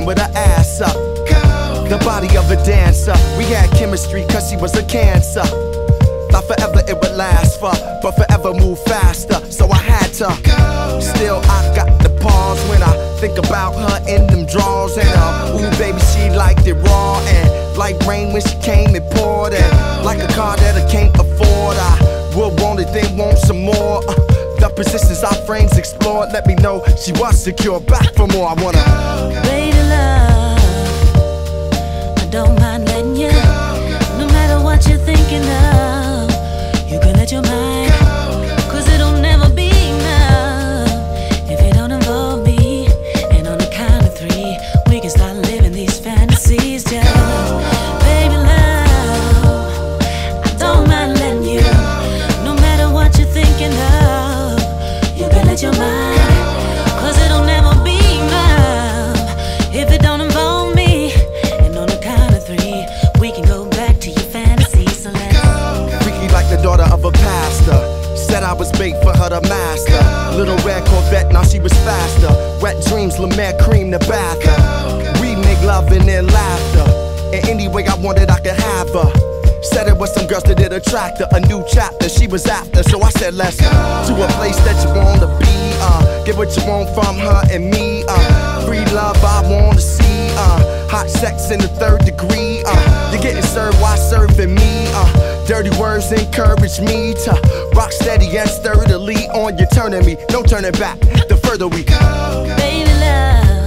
in with her ass up. The body of a dancer. We had chemistry cause she was a cancer. Thought forever it would last for, but forever move faster, so I had to. Still I got the pause when I think about her in them drawers. And ooh baby, she liked it raw. And like rain when she came it poured. And like a car that I can't afford, I would want it, then want some more. The positions our frames explored let me know she was secure. Back for more, I wanna. Baby love, I don't mind letting you. No matter what you're thinking of, you can let your mind. Cause it'll never be enough if it don't involve me. And on the count of 3, we can start living these fantasies just. Baby love, I don't mind letting you. No matter what you're thinking of, you can let your mind. Cause it'll never be enough if it don't involve me. And on the count of 3, we can go back to your fantasies. So let's freaky like the daughter of a pastor. Said I was bait for her to master. Little red Corvette, now she was faster. Wet dreams, La Mer cream the bath. We make love and then laughter. And any way I wanted, I could have her. Said it was some girls that did attract her. A new chapter she was after. So I said let's to a place that you wanna be. Get what you want from her and me. Free love I wanna see. Hot sex in the 3rd degree. You're getting served while serving me. Dirty words encourage me to rock steady and sturdily on you, turning me, no turning back. The further we go. baby love,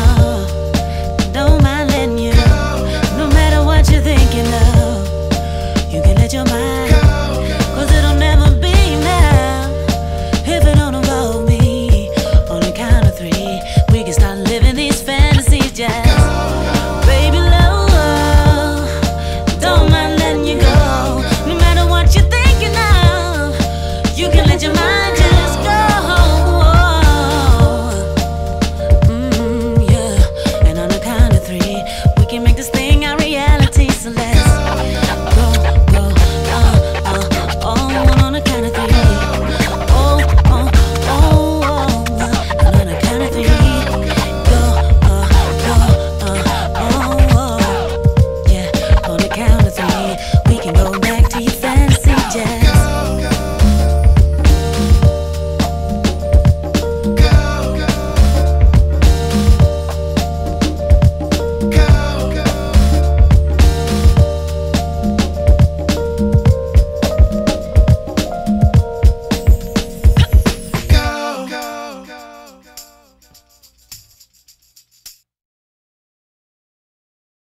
don't mind letting you. No matter what you're thinking of, you can let your mind. Cause it'll never be enough if it don't involve me. On the count of 3, we can start living these fantasies just.